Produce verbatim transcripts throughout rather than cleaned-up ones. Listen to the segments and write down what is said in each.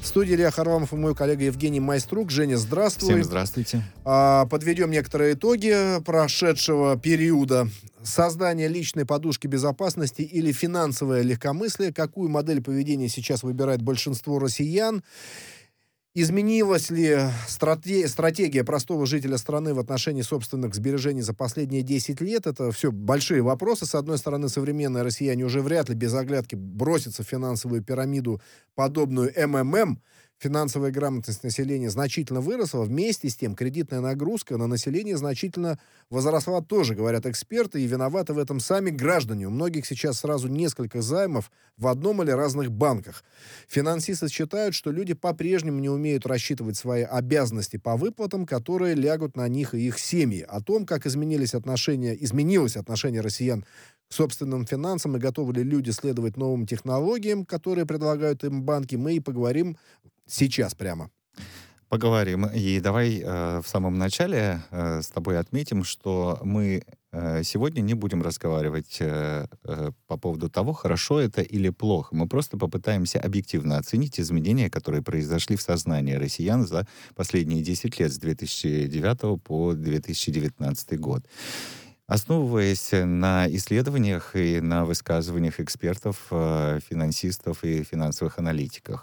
В студии Илья Харламов и мой коллега Евгений Майструк. Женя, здравствуй. Всем здравствуйте. А, подведем некоторые итоги прошедшего периода. Создание личной подушки безопасности или финансовое легкомыслие. Какую модель поведения сейчас выбирает большинство россиян? Изменилась ли страте- стратегия простого жителя страны в отношении собственных сбережений за последние десять лет? Это все большие вопросы. С одной стороны, современные россияне уже вряд ли без оглядки бросятся в финансовую пирамиду, подобную эм эм эм. Финансовая грамотность населения значительно выросла. Вместе с тем, кредитная нагрузка на население значительно возросла тоже, говорят эксперты, и виноваты в этом сами граждане. У многих сейчас сразу несколько займов в одном или разных банках. Финансисты считают, что люди по-прежнему не умеют рассчитывать свои обязанности по выплатам, которые лягут на них и их семьи. О том, как изменились отношения, изменилось отношение россиян к собственным финансам и готовы ли люди следовать новым технологиям, которые предлагают им банки, мы и поговорим сейчас прямо. Поговорим. И давай э, в самом начале э, с тобой отметим, что мы э, сегодня не будем разговаривать э, э, по поводу того, хорошо это или плохо. Мы просто попытаемся объективно оценить изменения, которые произошли в сознании россиян за последние десять лет, с две тысячи девятого по две тысячи девятнадцатый год. Основываясь на исследованиях и на высказываниях экспертов, э, финансистов и финансовых аналитиков.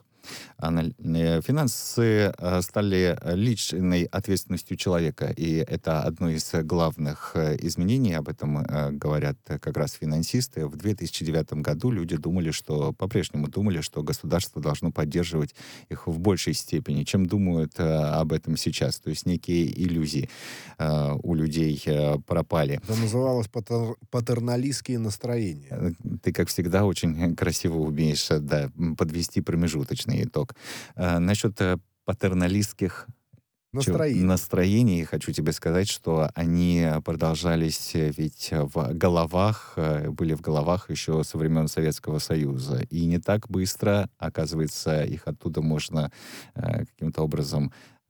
Финансы стали личной ответственностью человека, и это одно из главных изменений, об этом говорят как раз финансисты. В две тысячи девятом году люди думали, что, по-прежнему думали, что государство должно поддерживать их в большей степени, чем думают об этом сейчас. То есть некие иллюзии у людей пропали. Это называлось патер... патерналистские настроения. Ты, как всегда, очень красиво умеешь, да, подвести промежуточный итог. А, насчет патерналистских настроений. настроений хочу тебе сказать, что они продолжались ведь в головах, были в головах еще со времен Советского Союза. И не так быстро, оказывается, их оттуда можно каким-то образом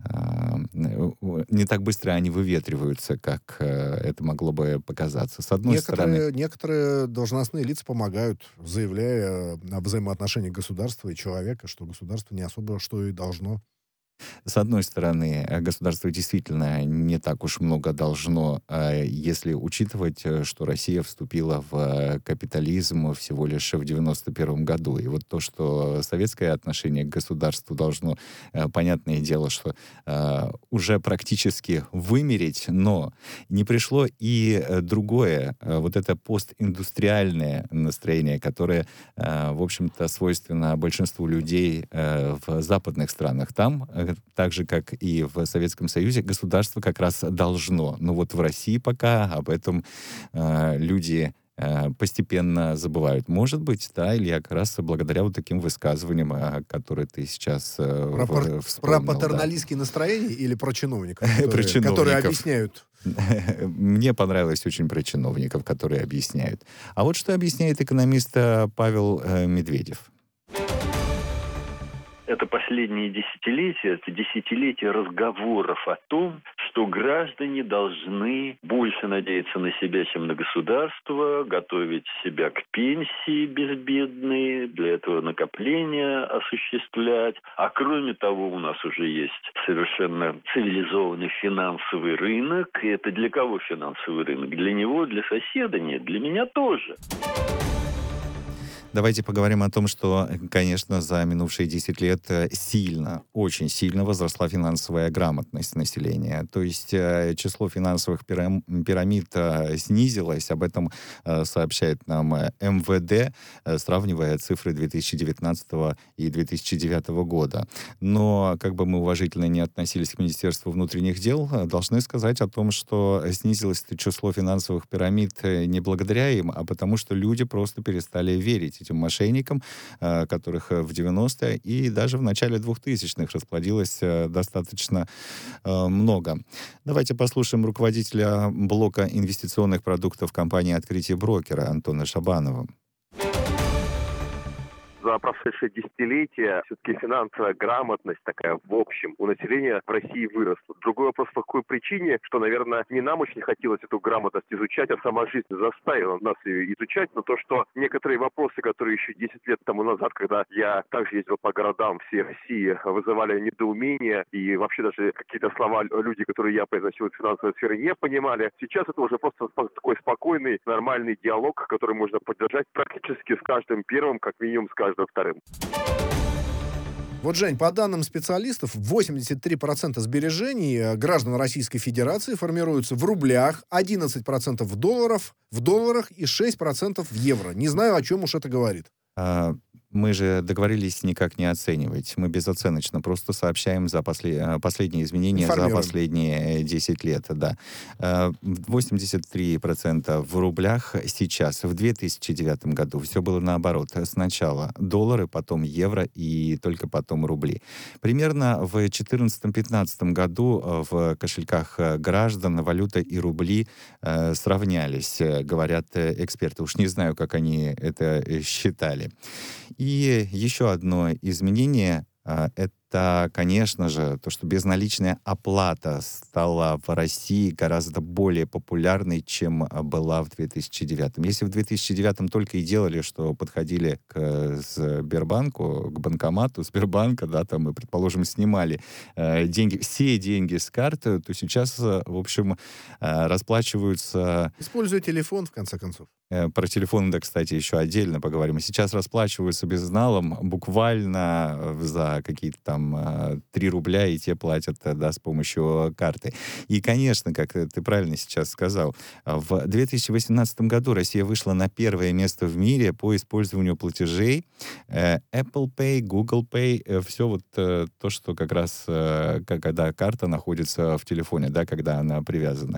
не так быстро они выветриваются, как это могло бы показаться. С одной некоторые, стороны... Некоторые должностные лица помогают, заявляя о взаимоотношениях государства и человека, что государство не особо что и должно. С одной стороны, государство действительно не так уж много должно, если учитывать, что Россия вступила в капитализм всего лишь в девяносто первом году. И вот то, что советское отношение к государству должно, понятное дело, что уже практически вымереть, но не пришло и другое, вот это постиндустриальное настроение, которое, в общем-то, свойственно большинству людей в западных странах. Там так же, как и в Советском Союзе, государство как раз должно. Но вот в России пока об этом э, люди э, постепенно забывают. Может быть, да, Илья, как раз благодаря вот таким высказываниям, э, которые ты сейчас э, про, в, вспомнил. Про патерналистские да. настроения или про чиновников, которые, про чиновников. которые объясняют? Мне понравилось очень про чиновников, которые объясняют. А вот что объясняет экономист Павел э, Медведев. Это последние десятилетия, это десятилетия разговоров о том, что граждане должны больше надеяться на себя, чем на государство, готовить себя к пенсии безбедной, для этого накопления осуществлять. А кроме того, у нас уже есть совершенно цивилизованный финансовый рынок. И это для кого финансовый рынок? Для него, для соседа? Нет, для меня тоже. Давайте поговорим о том, что, конечно, за минувшие десять лет сильно, очень сильно возросла финансовая грамотность населения. То есть число финансовых пирамид снизилось. Об этом сообщает нам эм вэ дэ, сравнивая цифры две тысячи девятнадцатого и две тысячи девятого года. Но, как бы мы уважительно не относились к Министерству внутренних дел, должны сказать о том, что снизилось число финансовых пирамид не благодаря им, а потому что люди просто перестали верить этим мошенникам, которых в девяностые и даже в начале двухтысячных расплодилось достаточно много. Давайте послушаем руководителя блока инвестиционных продуктов компании «Открытие брокера» Антона Шабанова. За прошедшее десятилетие все-таки финансовая грамотность такая в общем у населения в России выросла. Другой вопрос, по какой причине, что, наверное, не нам очень хотелось эту грамотность изучать, а сама жизнь заставила нас ее изучать, но то, что некоторые вопросы, которые еще десять лет тому назад, когда я также ездил по городам всей России, вызывали недоумение, и вообще даже какие-то слова люди, которые я произносил в финансовой сфере, не понимали. Сейчас это уже просто такой спокойный, нормальный диалог, который можно поддержать практически с каждым первым, как минимум с каждым вторым. Вот, Жень, по данным специалистов, восемьдесят три процента сбережений граждан Российской Федерации формируются в рублях, одиннадцать процентов в долларах, в долларах и шесть процентов в евро. Не знаю, о чем уж это говорит. А, мы же договорились никак не оценивать. Мы безоценочно просто сообщаем за после, последние изменения за последние десять лет. Да. восемьдесят три процента в рублях сейчас. В две тысячи девятом году все было наоборот. Сначала доллары, потом евро и только потом рубли. Примерно в две тысячи четырнадцатом-пятнадцатом году в кошельках граждан валюта и рубли э, сравнялись, говорят эксперты. Уж не знаю, как они это считали. И еще одно изменение э, — это, конечно же, то, что безналичная оплата стала в России гораздо более популярной, чем была в две тысячи девятом. Если в две тысячи девятом только и делали, что подходили к Сбербанку, к банкомату Сбербанка, да, там, и, предположим, снимали э, деньги, все деньги с карты, то сейчас, в общем, э, расплачиваются... Используя телефон, в конце концов. Э, про телефон, да, кстати, еще отдельно поговорим. Сейчас расплачиваются безналом буквально за какие-то там три рубля, и те платят, да, с помощью карты. И, конечно, как ты правильно сейчас сказал, в две тысячи восемнадцатом году Россия вышла на первое место в мире по использованию платежей. Apple Pay, Google Pay, все вот то, что как раз, когда карта находится в телефоне, да, когда она привязана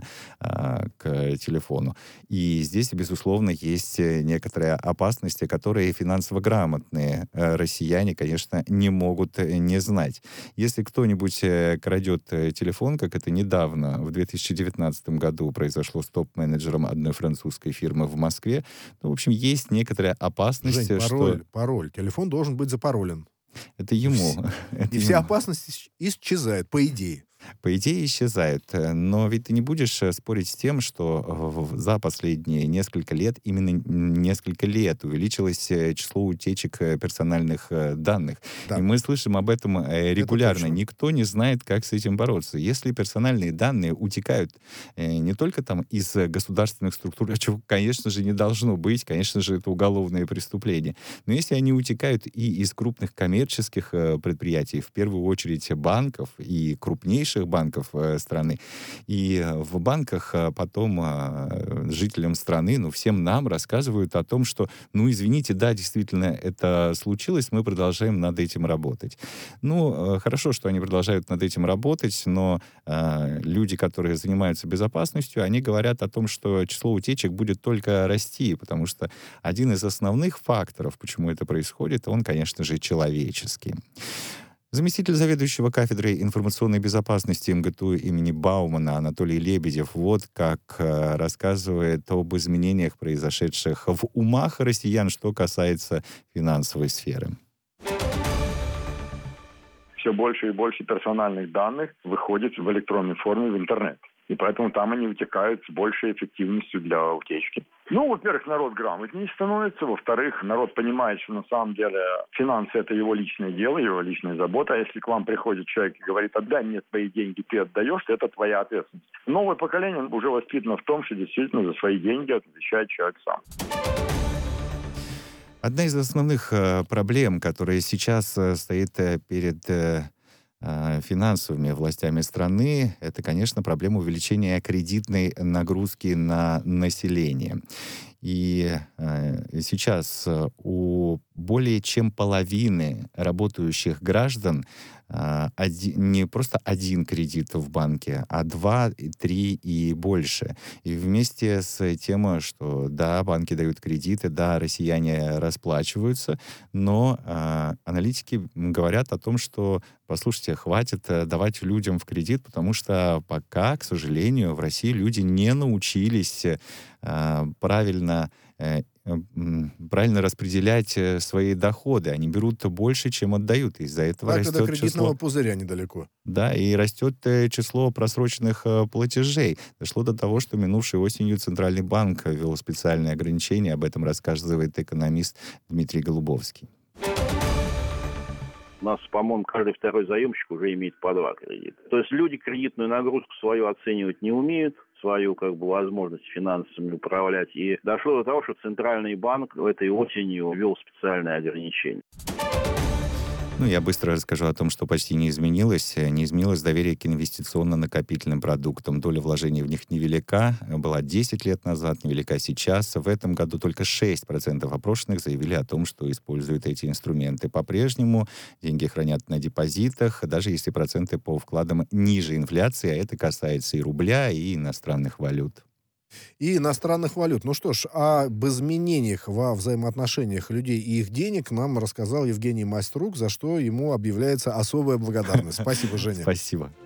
к телефону. И здесь, безусловно, есть некоторые опасности, которые финансово грамотные россияне, конечно, не могут не знать. Если кто-нибудь крадет телефон, как это недавно, в две тысячи девятнадцатом году произошло с топ-менеджером одной французской фирмы в Москве, то, в общем, есть некоторая опасность, Жень, пароль, что... пароль. Телефон должен быть запаролен. Это ему. И, это и вся опасность исчезает, по идее. По идее, исчезают. Но ведь ты не будешь спорить с тем, что за последние несколько лет, именно несколько лет, увеличилось число утечек персональных данных. Да. И мы слышим об этом регулярно. Никто не знает, как с этим бороться. Если персональные данные утекают не только там из государственных структур, чего, конечно же, не должно быть, конечно же, это уголовное преступление, но если они утекают и из крупных коммерческих предприятий, в первую очередь банков и крупнейших банков э, страны. И э, в банках э, потом э, жителям страны, ну, всем нам рассказывают о том, что, ну, извините, да, действительно, это случилось, мы продолжаем над этим работать. Ну, э, хорошо, что они продолжают над этим работать, но э, люди, которые занимаются безопасностью, они говорят о том, что число утечек будет только расти, потому что один из основных факторов, почему это происходит, он, конечно же, человеческий. Заместитель заведующего кафедрой информационной безопасности МГТУ имени Баумана Анатолий Лебедев вот как э, рассказывает об изменениях, произошедших в умах россиян, что касается финансовой сферы. Все больше и больше персональных данных выходит в электронной форме в интернет. И поэтому там они утекают с большей эффективностью для утечки. Ну, во-первых, народ грамотнее становится. Во-вторых, народ понимает, что на самом деле финансы – это его личное дело, его личная забота. А если к вам приходит человек и говорит: отдай мне твои деньги, ты отдаешь, то это твоя ответственность. Новое поколение уже воспитано в том, что действительно за свои деньги отвечает человек сам. Одна из основных э, проблем, которая сейчас э, стоит э, перед... Э, финансовыми властями страны, это, конечно, проблема увеличения кредитной нагрузки на население. И э, сейчас у более чем половины работающих граждан э, один, не просто один кредит в банке, а два, три и больше. И вместе с тем, что да, банки дают кредиты, да, россияне расплачиваются, но э, аналитики говорят о том, что, послушайте, хватит давать людям в кредит, потому что пока, к сожалению, в России люди не научились э, правильно э, правильно распределять свои доходы. Они берут больше, чем отдают. Из-за этого Так, растет до кредитного число... пузыря недалеко. Да, и растет э, число просроченных э, платежей. Дошло до того, что минувшей осенью Центральный банк ввел специальные ограничения. Об этом рассказывает экономист Дмитрий Голубовский. У нас, по-моему, каждый второй заемщик уже имеет по два кредита. То есть люди кредитную нагрузку свою оценивать не умеют, свою как бы возможность финансами управлять. И дошло до того, что Центральный банк этой осенью ввел специальные ограничения. Ну, я быстро расскажу о том, что почти не изменилось. Не изменилось доверие к инвестиционно-накопительным продуктам. Доля вложений в них невелика. Была десять лет назад, невелика сейчас. В этом году только шесть процентов опрошенных заявили о том, что используют эти инструменты. По-прежнему деньги хранят на депозитах, даже если проценты по вкладам ниже инфляции, а это касается и рубля, и иностранных валют. И иностранных валют. Ну что ж, об изменениях во взаимоотношениях людей и их денег нам рассказал Евгений Майструк, за что ему объявляется особая благодарность. Спасибо, Женя. Спасибо.